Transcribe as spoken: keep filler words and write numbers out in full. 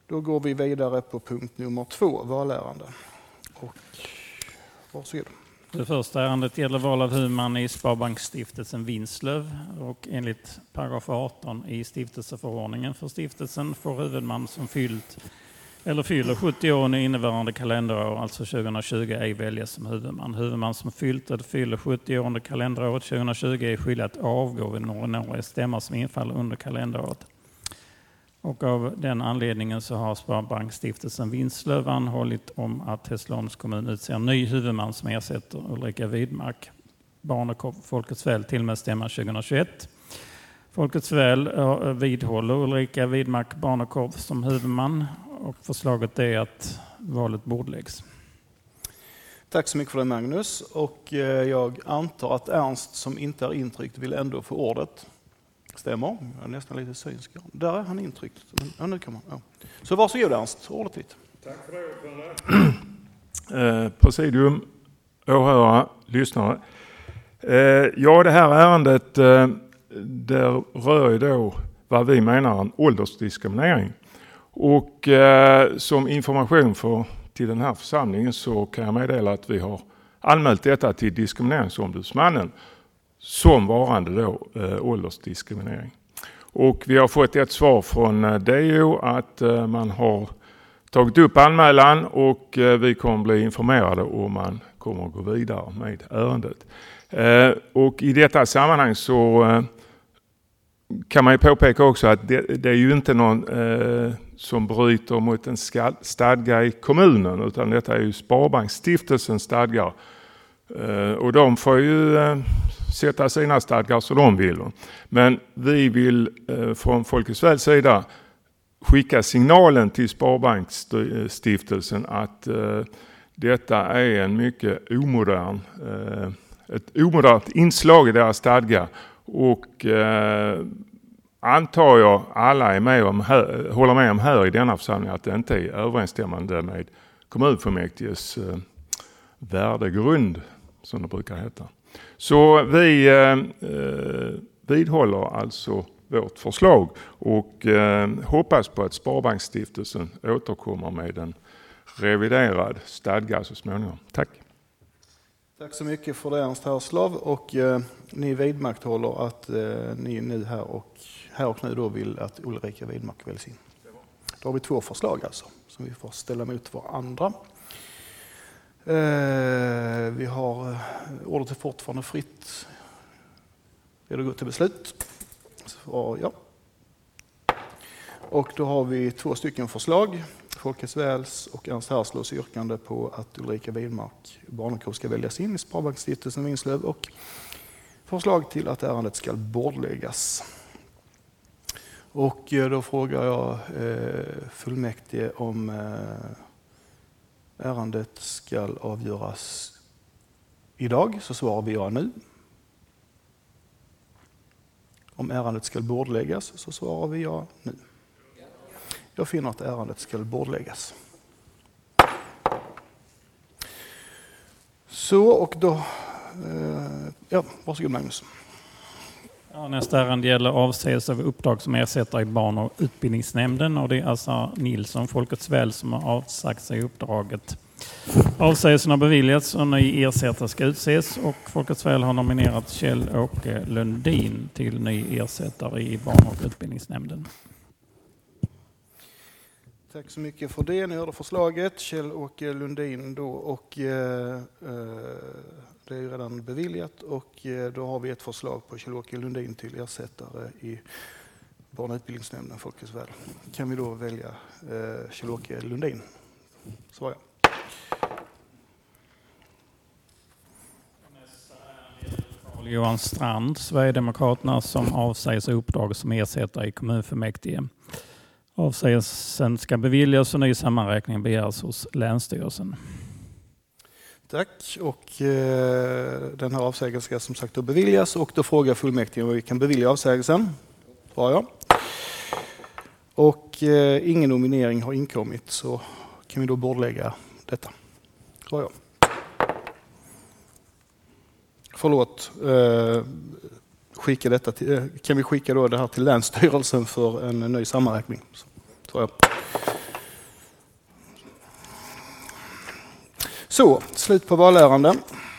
Då går vi vidare på punkt nummer två, valärende. Och varsågod. Det första ärendet gäller val av huvudman i Sparbanksstiftelsen Vinslöv, och enligt paragraf arton i stiftelseförordningen för stiftelsen får huvudman som fyllt eller fyller sjuttio år i innevarande kalenderår, alltså tjugohundratjugo, ej väljas som huvudman. Huvudman som fyllt eller fyller sjuttio år under kalenderåret tjugohundratjugo är skyldig att avgå vid någon ordinarie stämma som infaller under kalenderåret. Och av den anledningen så har Sparbanksstiftelsen Vinslöv anhållit om att Hässleholms kommun utser en ny huvudman som ersätter Ulrika Widmark, Barn och Folkets väl, till och med stämma tjugohundratjugoett. Folkets väl vidhåller Ulrika Widmark, Barn och Korv som huvudman, och förslaget är att valet bordläggs. Tack så mycket för det, Magnus. Och jag antar att Ernst, som inte är intryckt, vill ändå få ordet. Stämmer. Jag är nästan lite synsk. Där är han intryckt. Ja, nu kan man. Ja. Så varsågod, Ernst. Ordet ditt. Tack för det, eh, Presidium, åhörare, lyssnare. Eh, ja, det här ärendet eh, där rör ju då vad vi menar en åldersdiskriminering. Och eh, som information för, till den här församlingen så kan jag meddela att vi har anmält detta till diskrimineringsombudsmannen som varande då eh, åldersdiskriminering. Och vi har fått ett svar från eh, D O att eh, man har tagit upp anmälan, och eh, vi kommer bli informerade om man kommer att gå vidare med ärendet. Eh, och i detta sammanhang så eh, kan man ju påpeka också att det, det är ju inte någon eh, som bryter mot en stadga i kommunen, utan detta är ju Sparbanksstiftelsen stadgar. Eh, och de får ju eh, sätta sina stadgar så de vill. Men vi vill eh, från Folkets väls sida skicka signalen till Sparbanksstiftelsen att eh, detta är en mycket omodern, eh, ett omodernt inslag i deras stadga. Och eh, antar jag alla är med om här, håller med om här i denna församling att det inte är överensstämmande med kommunfullmäktiges eh, värdegrund, som det brukar heta. Så vi eh, vidhåller alltså vårt förslag och eh, hoppas på att Sparbanksstiftelsen återkommer med en reviderad stadga så småningom. Tack. Tack så mycket för det, Ernst Härslav, och eh, ni vidmakthåller att eh, ni nu här och, här och nu då vill att Ulrika Widmark väljs in. Då har vi två förslag alltså som vi får ställa mot varandra. Eh, vi har eh, ordet är fortfarande fritt. Är det gå till beslut? Så, ja. Och då har vi två stycken förslag. Folkets väls och Ernst Härslovs yrkande på att Ulrika Widmark, Barn och Korv, ska väljas in i Sparbanksstiftelsen Vinslöv, och förslag till att ärendet ska bordläggas. Och då frågar jag eh, fullmäktige om eh, ärendet ska avgöras idag, så svarar vi ja nu. Om ärendet ska bordläggas så svarar vi ja nu. Jag finner att ärendet ska bordläggas. Så, och då... Eh, ja, varsågod Magnus. Ja, nästa ärende gäller avsägelse av uppdrag som ersätter i barn- och utbildningsnämnden, och det är alltså Nilsson, Folkets väl, som har avsagt sig uppdraget. Avsägelsen har beviljats och ny ersättare ska utses, och Folkets väl har nominerat Kjell-Åke Lundin till ny ersättare i barn- och utbildningsnämnden. Tack så mycket för det. Ni hörde förslaget, Kjell-Åke Lundin då, och eh, det är ju redan beviljat, och eh, då har vi ett förslag på Kjell-Åke Lundin till ersättare i barn- och utbildningsnämnden Folkets väl. Kan vi då välja eh, Kjell-Åke Lundin? Svar ja. Johan Strand, Sverigedemokraterna, som avsäger sig uppdrag som ersättare i kommunfullmäktige. Avsägelsen ska beviljas och ny sammanräkning begärs hos Länsstyrelsen. Tack, och eh, den här avsägelsen ska som sagt då beviljas, och då frågar fullmäktige om vi kan bevilja avsägelsen. Bra, ja. Och eh, ingen nominering har inkommit, så kan vi då bordlägga detta. Bra, ja. Förlåt, eh, skicka detta till, eh, kan vi skicka då det här till Länsstyrelsen för en ny sammanräkning? Så, tror jag. Så, slut på valärenden.